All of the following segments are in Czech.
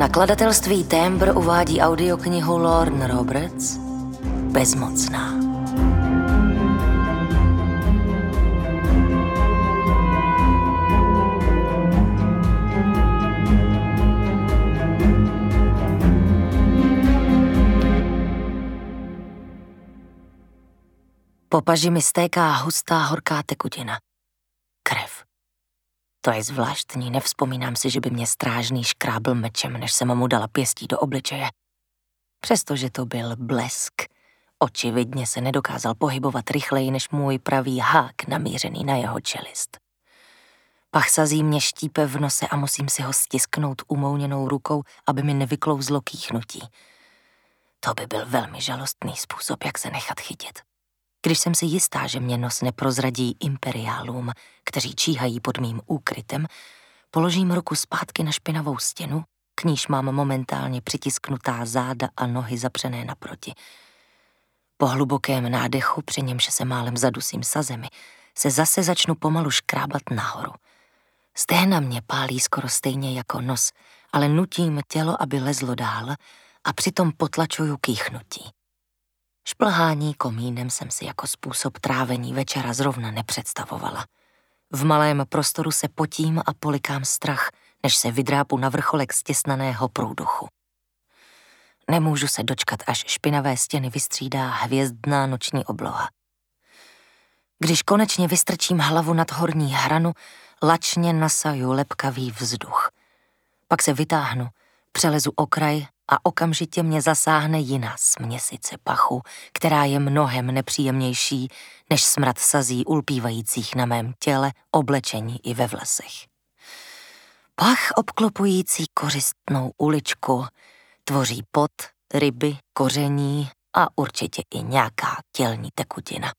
Nakladatelství Tembr uvádí audioknihu Lorne Roberts Bezmocná. Po paži mi stéká hustá horká tekutina. Krev. To je zvláštní, nevzpomínám si, že by mě strážný škrábl mečem, než jsem mu dala pěstí do obličeje. Přestože to byl blesk, očividně se nedokázal pohybovat rychleji než můj pravý hák namířený na jeho čelist. Pach sazí mě štípe v nose a musím si ho stisknout umouněnou rukou, aby mi nevyklouzlo kýchnutí. To by byl velmi žalostný způsob, jak se nechat chytit. Když jsem si jistá, že mě nos neprozradí imperiálům, kteří číhají pod mým úkrytem, položím ruku zpátky na špinavou stěnu, k níž mám momentálně přitisknutá záda a nohy zapřené naproti. Po hlubokém nádechu, při němž se málem zadusím sazemi, se zase začnu pomalu škrábat nahoru. Stehna mě pálí skoro stejně jako nos, ale nutím tělo, aby lezlo dál a přitom potlačuju kýchnutí. Šplhání komínem jsem si jako způsob trávení večera zrovna nepředstavovala. V malém prostoru se potím a polikám strach, než se vydrápu na vrcholek stěsnaného průduchu. Nemůžu se dočkat, až špinavé stěny vystřídá hvězdná noční obloha. Když konečně vystrčím hlavu nad horní hranu, lačně nasaju lepkavý vzduch. Pak se vytáhnu, přelezu okraj a okamžitě mě zasáhne jiná směsice pachu, která je mnohem nepříjemnější než smrad sazí ulpívajících na mém těle, oblečení i ve vlasech. Pach obklopující kořistnou uličku tvoří pot, ryby, koření a určitě i nějaká tělní tekutina.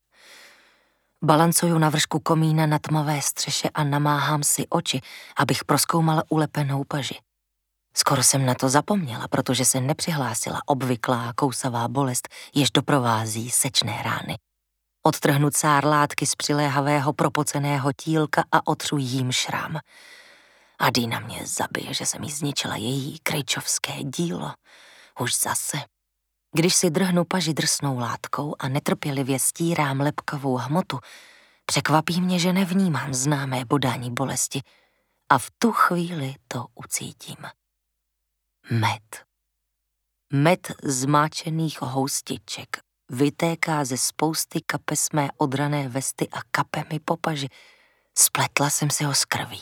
Balancuju na vršku komína na tmavé střeše a namáhám si oči, abych prozkoumala ulepenou paži. Skoro jsem na to zapomněla, protože se nepřihlásila obvyklá kousavá bolest, jež doprovází sečné rány. Odtrhnu cár látky z přiléhavého propoceného tílka a otřu jím šrám. A Dina mě zabije, že jsem jí zničila její krejčovské dílo. Už zase. Když si drhnu paži drsnou látkou a netrpělivě stírám lepkavou hmotu, překvapí mě, že nevnímám známé bodání bolesti a v tu chvíli to ucítím. Med. Med zmáčených houstiček vytéká ze spousty kapes mé odrané vesty a kape mi po paži. Spletla jsem si ho s krví.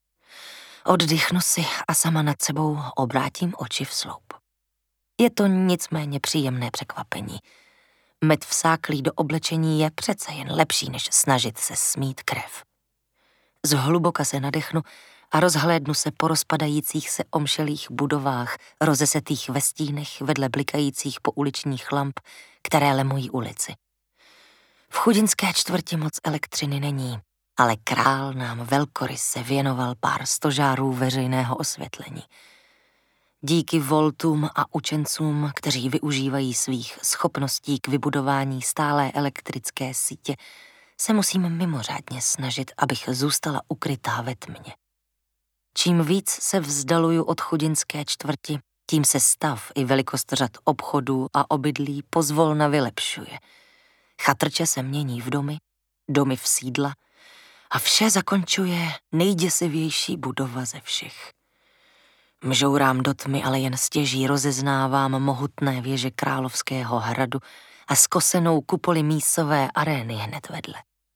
Oddychnu si a sama nad sebou obrátím oči v sloup. Je to nicméně příjemné překvapení. Med vsáklý do oblečení je přece jen lepší, než snažit se smít krev. Zhluboka se nadechnu a rozhlédnu se po rozpadajících se omšelých budovách, rozesetých ve stínech vedle blikajících pouličních lamp, které lemují ulici. V chudinské čtvrti moc elektřiny není, ale král nám velkoryse věnoval pár stožárů veřejného osvětlení. Díky voltům a učencům, kteří využívají svých schopností k vybudování stálé elektrické sítě, se musím mimořádně snažit, abych zůstala ukrytá ve tmě. Čím víc se vzdaluju od chudinské čtvrti, tím se stav i velikost řad obchodů a obydlí pozvolna vylepšuje. Chatrče se mění v domy, domy v sídla a vše zakončuje nejděsivější budova ze všech. Mžourám do tmy, ale jen stěží rozeznávám mohutné věže Královského hradu a skosenou kupoli mísové arény hned vedle.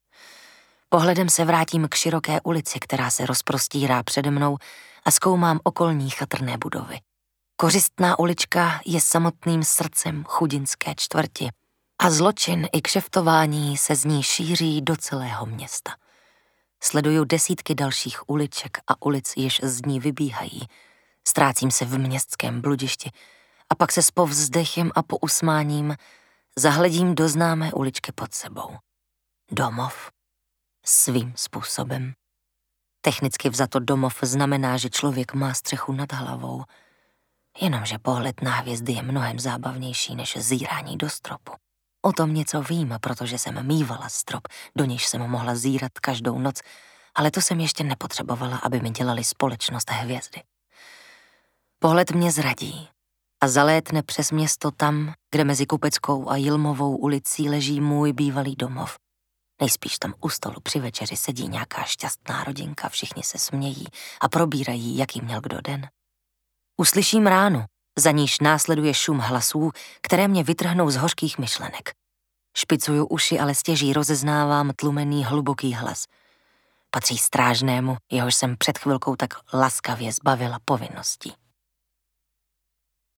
Pohledem se vrátím k široké ulici, která se rozprostírá přede mnou a zkoumám okolní chatrné budovy. Kořistná ulička je samotným srdcem chudinské čtvrti a zločin i kšeftování se z ní šíří do celého města. Sleduju desítky dalších uliček a ulic, jež z ní vybíhají. Ztrácím se v městském bludišti a pak se s povzdechem a pousmáním zahledím do známé uličky pod sebou. Domov. Svým způsobem. Technicky vzato domov znamená, že člověk má střechu nad hlavou, jenomže pohled na hvězdy je mnohem zábavnější než zírání do stropu. O tom něco vím, protože jsem mívala strop, do nějž jsem mohla zírat každou noc, ale to jsem ještě nepotřebovala, aby mi dělali společnost hvězdy. Pohled mě zradí a zalétne přes město tam, kde mezi Kupeckou a Jilmovou ulicí leží můj bývalý domov. Nejspíš tam u stolu při večeři sedí nějaká šťastná rodinka, všichni se smějí a probírají, jaký měl kdo den. Uslyším ránu, za níž následuje šum hlasů, které mě vytrhnou z hořkých myšlenek. Špicuju uši, ale stěží rozeznávám tlumený hluboký hlas. Patří strážnému, jehož jsem před chvilkou tak laskavě zbavila povinností.